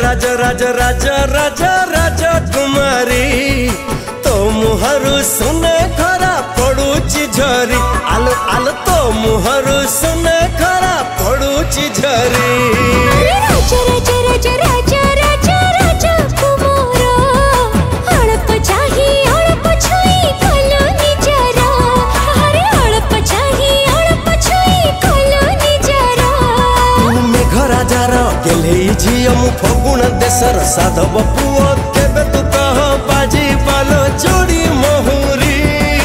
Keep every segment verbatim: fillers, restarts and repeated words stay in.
राज राज राज राज राजकुमारी तो मुहरु सुने खरा पड़ुची झरी आलो आलो तो मुहरु सुने खरा पड़ुची झरी राज राज राज राज राज राजकुमार अड़प चाही अड़प छुई कलो निजरा अरे अड़प चाही अड़प छुई कलो निजरा मेघ राजार गेले झियो मु फगुण देशर साधव पुओ केबे तू कह बाजी पालो जोड़ी महुरी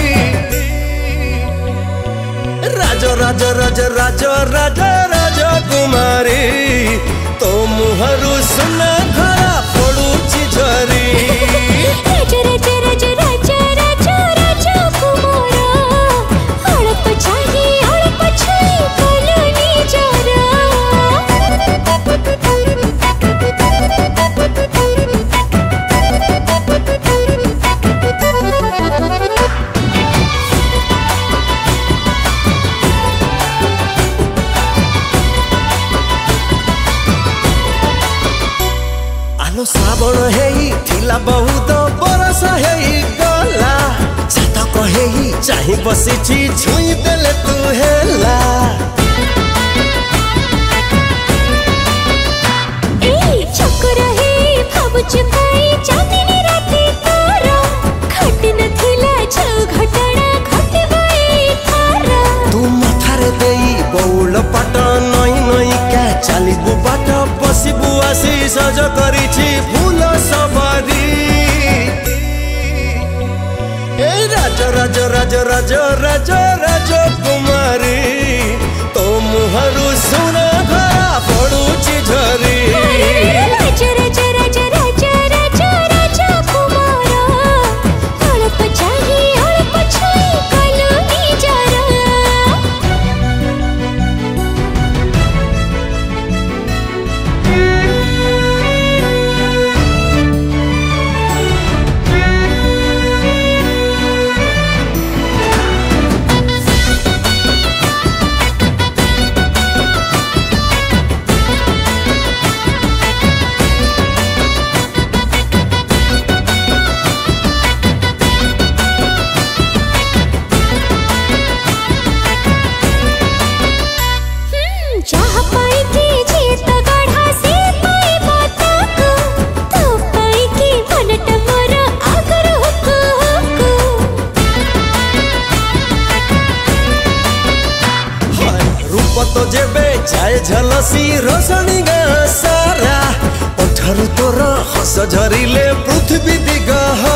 राज राज राज राज राज राजकुमारी तो मुहरु सुना खरा पड़ुची झरी राज राज राज राज राज राजकुमार अड़प चाही अड़प छुई कलो निजरा आलो श्रावण हेई थिला बहुत बरस हेई गला छातक हेई चाही बसिछि छुई देले तू हेला ए चक्र हे भाबुच काई चांदनी राती तारा खट नथिला छौ घटना घटबई थारा तू मथारे देई बौल पाट नई नई का चालिबु बाट बसिबु आसी सज करिछि फूल सवारी ए राज राज राज राज राज राजकुमारी तो मुहरु सुना खरा पड़ुची झरी राज राज राज राज राज राजकुमार अड़प चाही अड़प छुई कलो निजरा चाह पाई के जीत गढ़ा से पाई बात को तो पाई के मनट मोर आगर हुक हुक रूप तो जेबे जाए झलसी रोशनी गा सारा पठरु तोर हस झरिले पृथ्वी दिगह